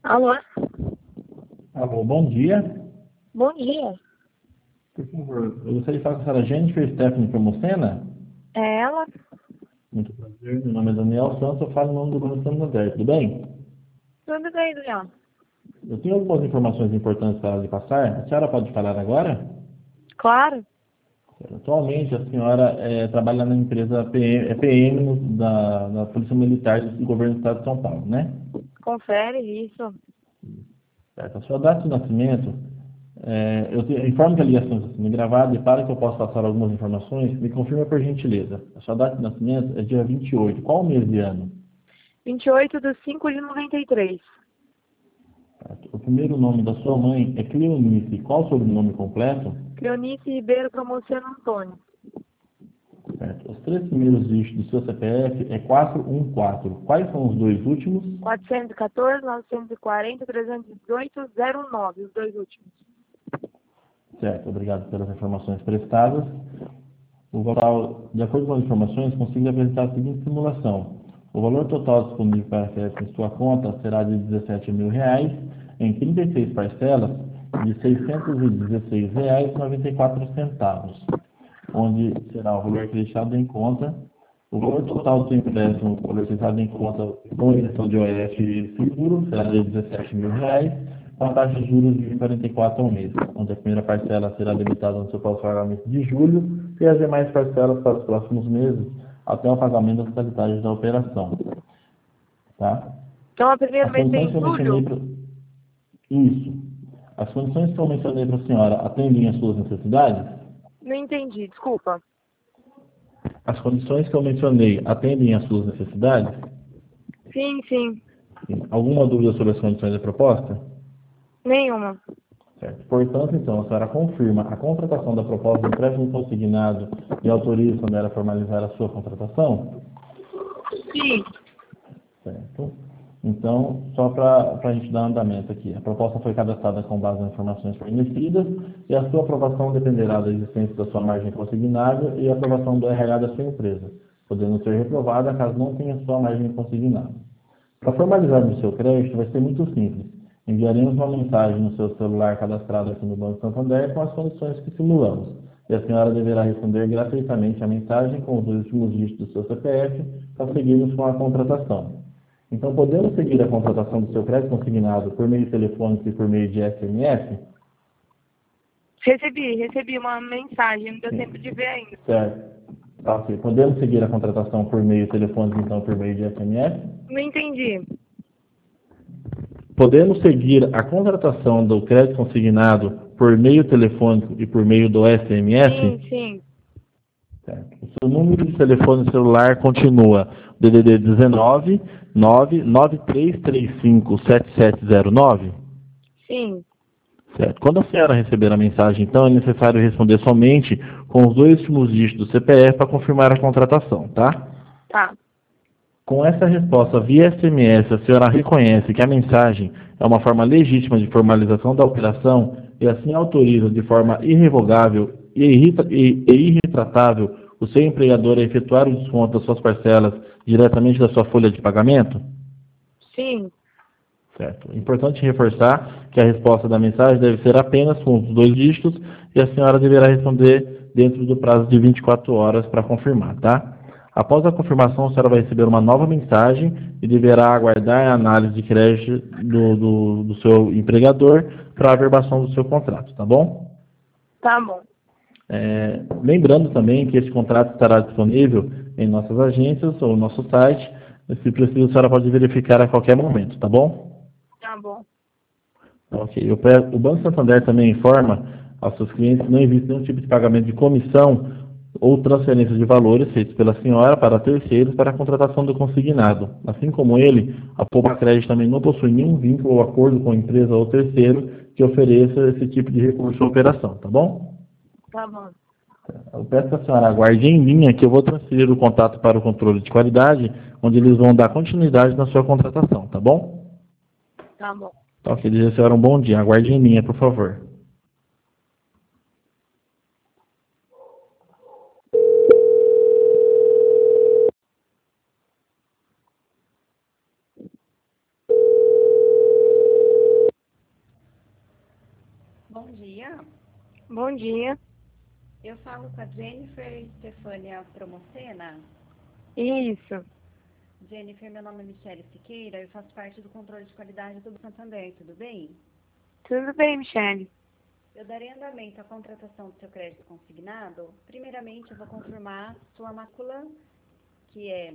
Alô? Alô, bom dia. Bom dia. Por favor, eu gostaria de falar com a senhora Jennifer Stephanie Promocena. É ela? Muito prazer, meu nome é Daniel Santos, eu falo em nome do Banco Santander, tudo bem? Tudo bem, Daniel? Eu tenho algumas informações importantes para lhe passar. A senhora pode falar agora? Claro. Atualmente, a senhora trabalha na empresa PM da Polícia Militar do Governo do Estado de São Paulo, né? Confere isso. Certo. A sua data de nascimento, informo que a ligação está sendo gravada e para que eu possa passar algumas informações, me confirma por gentileza. A sua data de nascimento é dia 28. Qual mês de ano? 28/5/93. Certo. O primeiro nome da sua mãe é Cleonice. Qual o sobrenome completo? Cleonice Ribeiro Promociano Antônio. Certo. Os três primeiros dígitos do seu CPF é 414. Quais são os dois últimos? 414, 940, 318, 09, os dois últimos. Certo. Obrigado pelas informações prestadas. O valor, de acordo com as informações, consigo apresentar a seguinte simulação. O valor total disponível para crédito em sua conta será de R$ 17.000 em 36 parcelas de R$ 616,94, onde será o valor acreditado em conta. O valor total do seu empréstimo, o valor acreditado em conta com isenção de OF e seguro, será de R$ 17.000, com a taxa de juros de 44 ao mês, onde a primeira parcela será debitada no seu próximo pagamento de julho e as demais parcelas para os próximos meses, até o pagamento da totalidade da operação. Tá? Então, a primeira As vez condições em que eu mencionei julho? para... Isso. As condições que eu mencionei para a senhora atendem às suas necessidades? Não entendi, desculpa. As condições que eu mencionei atendem às suas necessidades? Sim, sim. Sim. Alguma dúvida sobre as condições da proposta? Nenhuma. Certo. Portanto, então, a senhora confirma a contratação da proposta de empréstimo consignado e autoriza quando ela formalizar a sua contratação? Sim. Certo. Então, só para a gente dar andamento aqui, a proposta foi cadastrada com base nas informações fornecidas e a sua aprovação dependerá da existência da sua margem consignável e a aprovação do RH da sua empresa, podendo ser reprovada caso não tenha sua margem consignável. Para formalizarmos o seu crédito, vai ser muito simples. Enviaremos uma mensagem no seu celular cadastrado aqui no Banco Santander com as condições que simulamos. E a senhora deverá responder gratuitamente a mensagem com os dois últimos dígitos do seu CPF para seguirmos com a contratação. Então, podemos seguir a contratação do seu crédito consignado por meio telefônico e por meio de SMS? Recebi uma mensagem, não deu Sim. tempo de ver ainda. Certo. Tá, ok. Podemos seguir a contratação por meio telefônico, então, por meio de SMS? Não entendi. Podemos seguir a contratação do crédito consignado por meio telefônico e por meio do SMS? Sim, sim. Certo. O seu número de telefone celular continua DDD 19 99335 7709? Sim. Certo. Quando a senhora receber a mensagem, então, é necessário responder somente com os dois últimos dígitos do CPF para confirmar a contratação, tá? Tá. Com essa resposta via SMS, a senhora reconhece que a mensagem é uma forma legítima de formalização da operação e assim autoriza de forma irrevogável e irretratável o seu empregador a efetuar o desconto das suas parcelas diretamente da sua folha de pagamento? Sim. Certo. É importante reforçar que a resposta da mensagem deve ser apenas com os dois dígitos e a senhora deverá responder dentro do prazo de 24 horas para confirmar, tá? Após a confirmação, a senhora vai receber uma nova mensagem e deverá aguardar a análise de crédito do seu empregador para a averbação do seu contrato, tá bom? Tá bom. Lembrando também que esse contrato estará disponível em nossas agências ou no nosso site. Se preciso, a senhora pode verificar a qualquer momento, tá bom? Tá bom. Ok. O Banco Santander também informa aos seus clientes que não existe nenhum tipo de pagamento de comissão ou transferência de valores feitos pela senhora para terceiros para a contratação do consignado. Assim como ele, a Poupa Crédito também não possui nenhum vínculo ou acordo com empresa ou terceiro que ofereça esse tipo de recurso ou operação, tá bom? Tá bom. Eu peço que a senhora aguarde em linha que eu vou transferir o contato para o controle de qualidade, onde eles vão dar continuidade na sua contratação, tá bom? Tá bom. Tá, ok, desejo a senhora um bom dia. Aguarde em linha, por favor. dia. Bom dia. Eu falo com a Jennifer Stefânia Promocena. Isso. Jennifer, meu nome é Michele Siqueira, eu faço parte do controle de qualidade do Banco Santander, tudo bem? Tudo bem, Michele? Eu darei andamento à contratação do seu crédito consignado. Primeiramente, eu vou confirmar sua matrícula, que é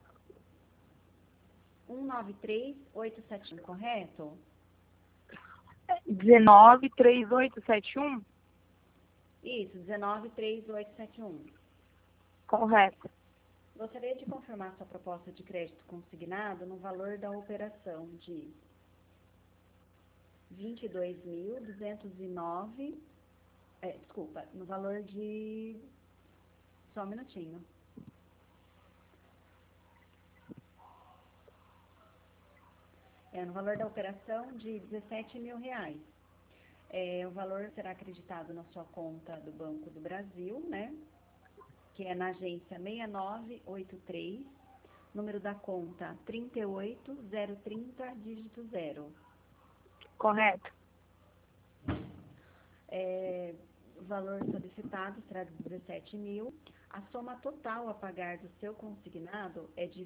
193871, correto? 193871? Isso, 193871. Correto. Gostaria de confirmar sua proposta de crédito consignado no valor da operação de 22.209, no valor de... Só um minutinho. No valor da operação de R$17.000. O valor será acreditado na sua conta do Banco do Brasil, né? Que é na agência 6983, número da conta 38030, dígito 0. Correto. O valor solicitado será de 17.000. A soma total a pagar do seu consignado é de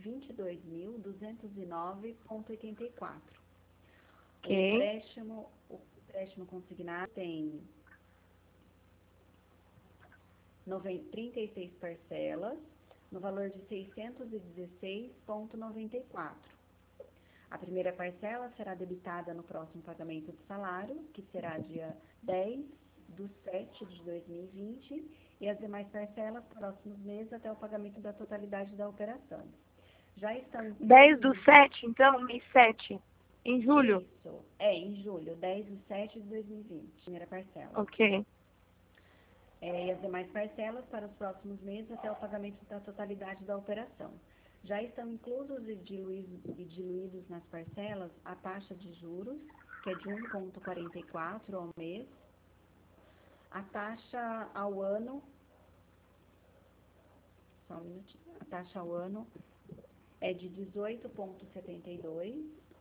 22.209,84. Ok. O empréstimo consignado tem 36 parcelas, no valor de 616,94. A primeira parcela será debitada no próximo pagamento do salário, que será dia 10/7/2020, e as demais parcelas nos próximos meses até o pagamento da totalidade da operação. Já estão... 10/7, então, mês 7. Em julho? Isso, em julho, 10/7/2020, primeira parcela. Ok. E as demais parcelas para os próximos meses até o pagamento da totalidade da operação. Já estão inclusos e diluídos nas parcelas a taxa de juros, que é de 1,44 ao mês, a taxa ao ano, só um minutinho, a taxa ao ano é de 18,72,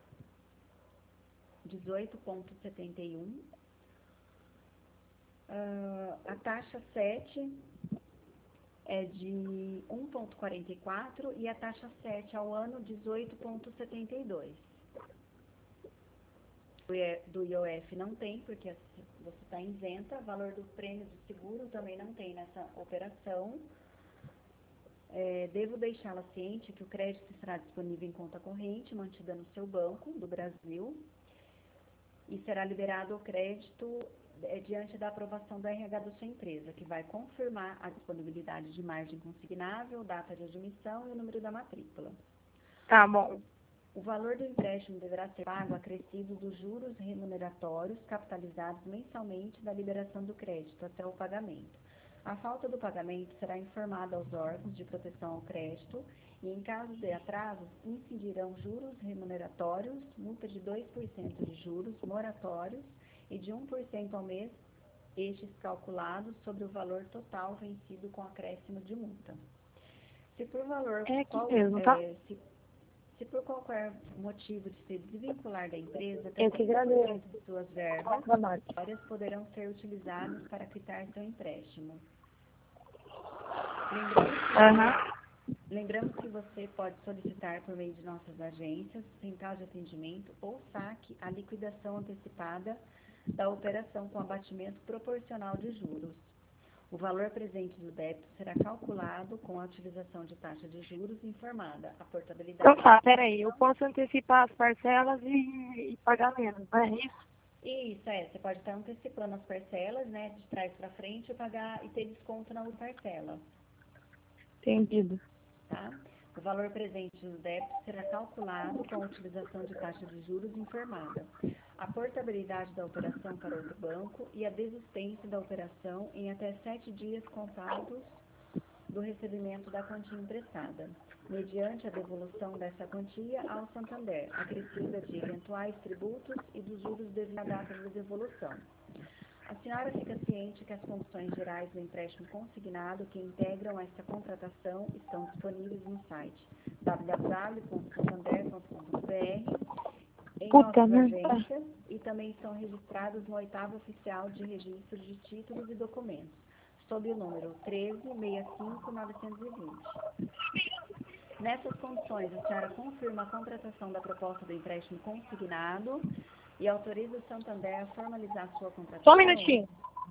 18,71, a taxa 7 é de 1,44 e a taxa 7 ao ano 18,72. Do IOF não tem, porque você está isenta. Valor do prêmio do seguro também não tem nessa operação. Devo deixá-la ciente que o crédito estará disponível em conta corrente, mantida no seu Banco do Brasil, e será liberado o crédito diante da aprovação do RH da sua empresa, que vai confirmar a disponibilidade de margem consignável, data de admissão e o número da matrícula. Tá bom. O valor do empréstimo deverá ser pago acrescido dos juros remuneratórios capitalizados mensalmente da liberação do crédito até o pagamento. A falta do pagamento será informada aos órgãos de proteção ao crédito e, em caso de atrasos, incidirão juros remuneratórios, multa de 2% de juros moratórios e de 1% ao mês, estes calculados sobre o valor total vencido com acréscimo de multa. Se por valor se por qualquer motivo de se desvincular da empresa, até 30% de suas verbas poderão ser utilizadas para quitar seu empréstimo. Lembramos que você pode solicitar por meio de nossas agências, central de atendimento ou saque a liquidação antecipada da operação com abatimento proporcional de juros. O valor presente do débito será calculado com a utilização de taxa de juros informada. A portabilidade... Então tá, peraí, eu posso antecipar as parcelas e pagar menos, não é isso? Isso, você pode estar antecipando as parcelas, né, de trás para frente e ter desconto na outra parcela. Entendido. Tá? O valor presente do débito será calculado com a utilização de taxa de juros informada. A portabilidade da operação para outro banco e a desistência da operação em até 7 dias contados do recebimento da quantia emprestada, mediante a devolução dessa quantia ao Santander, acrescida de eventuais tributos e dos juros devido à data da devolução. A senhora fica ciente que as condições gerais do empréstimo consignado que integram esta contratação estão disponíveis no site www.santander.com.br em Puta nossas merda. agências e também estão registrados no 8º Oficial de Registro de Títulos e Documentos, sob o número 13.65920. Nessas condições, a senhora confirma a contratação da proposta do empréstimo consignado e autoriza o Santander a formalizar sua contratação? Só um minutinho.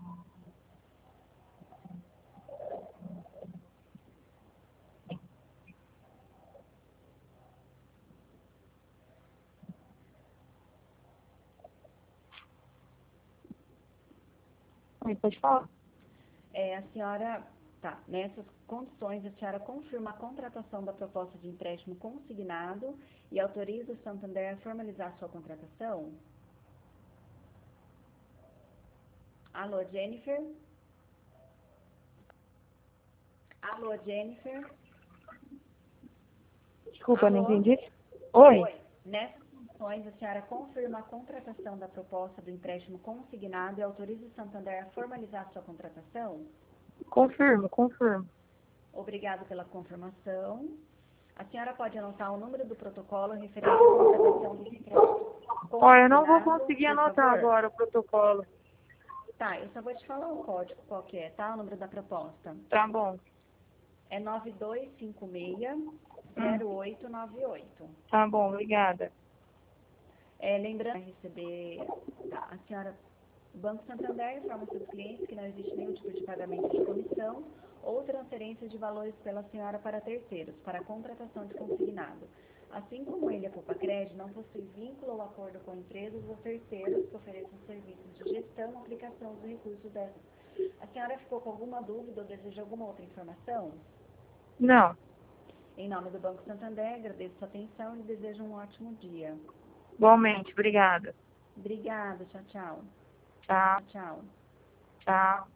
Oi, pode falar? A senhora, nessas condições, a senhora confirma a contratação da proposta de empréstimo consignado e autoriza o Santander a formalizar sua contratação? Alô, Jennifer? Alô, Jennifer? Desculpa, não Alô? entendi. Oi. Nessas condições, a senhora confirma a contratação da proposta do empréstimo consignado e autoriza o Santander a formalizar sua contratação? Confirmo. Obrigado pela confirmação. A senhora pode anotar o número do protocolo referente à contratação do empréstimo Olha, eu não vou consignado, conseguir por anotar favor? agora o protocolo. Tá, eu só vou te falar o código qual que é, tá? O número da proposta. Tá bom. É 9256-0898. Tá bom, obrigada. Lembrando, receber a senhora, o Banco Santander informa seus clientes que não existe nenhum tipo de pagamento de comissão ou transferência de valores pela senhora para terceiros, para a contratação de consignado. Assim como ele, a Poupa-Crédito, não possui vínculo ou acordo com empresas ou terceiros que ofereçam serviços de gestão ou aplicação dos recursos dessas. A senhora ficou com alguma dúvida ou deseja alguma outra informação? Não. Em nome do Banco Santander, agradeço sua atenção e desejo um ótimo dia. Igualmente, obrigada. Obrigada, tchau, tchau. Tchau, Tchau. tchau.